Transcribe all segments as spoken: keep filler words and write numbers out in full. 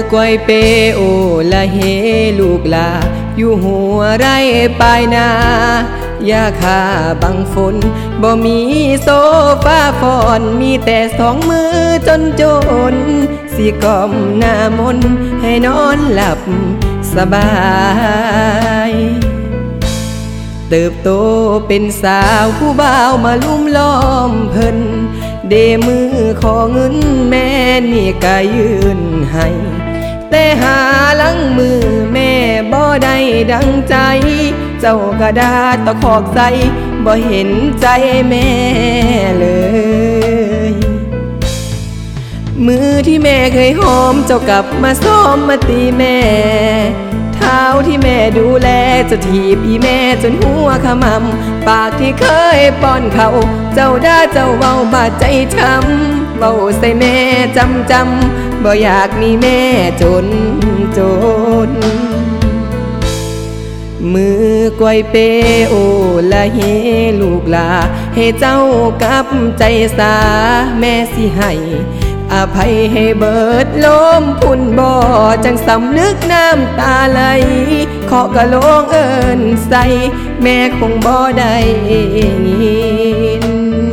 กวยเปโอละเฮลูกลาอยู่หัวไรปลายนาอย่าขาบังฝนบ่มีโซฟาฟอนมีแต่สองมือจนจนสิกล่อมหน้ามนให้นอนหลับสบายเติบโตเป็นสาวผู้บ่าวมาลุ่มล้อมเพิ่นเดมือขอเงินแม่นี่ก็ยืนให้แต่หาหลังมือแม่บ่ได้ดังใจเจ้ากระดาษตะขอกใสบ่เห็นใจแม่เลยมือที่แม่เคยหอมเจ้ากลับมาซ้อมมาตีแม่เท้าที่แม่ดูแลจะถีบอีแม่จนหัวขมำปากที่เคยป้อนเขาเจ้าด่าเจ้าเว้าบาดใจช้ำเว้าใส่แม่จำจำบ่อยากมีแม่จนจนมือกวยเปโอละเฮลูกลาให้เจ้ากับใจสาแม่สิให้อภัยให้เบิดลมพุ่นบ่จังสำนึกน้ำตาไหลขอกะโลงเอิ้นใส่แม่คงบ่ได้ยิน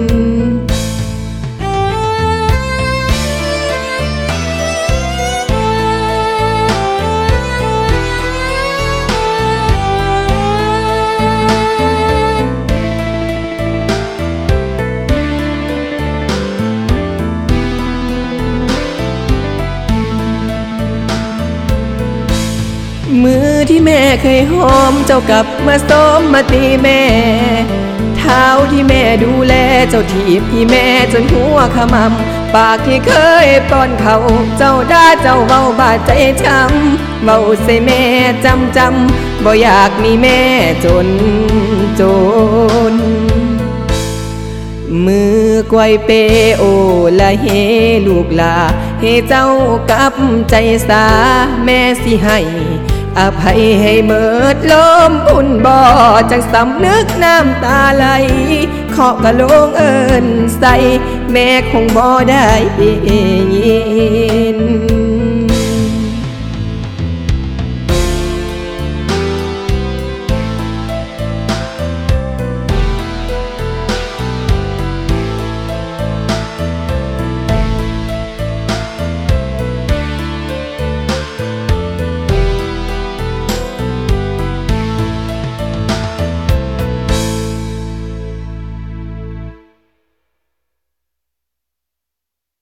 มือที่แม่เคยหอมเจ้ากลับมาซ้อมมาตีแม่เท้าที่แม่ดูแลเจ้าถีบพี่แม่จนหัวขมำปากที่เคยป้อนเขาเจ้าด่าเจ้าเว้าบาดใจช้ำเว้าใส่แม่จำจำบ่อยากมีแม่จนจนมือกวยเปโอละเฮลูกลาให้เจ้ากับใจสาแม่สิให้อภัยให้เมิดลมพุ่นบ่จังสำนึกน้ำตาไหลขอกะโลงเอิ้นใส่แม่คงบ่ได้ยิน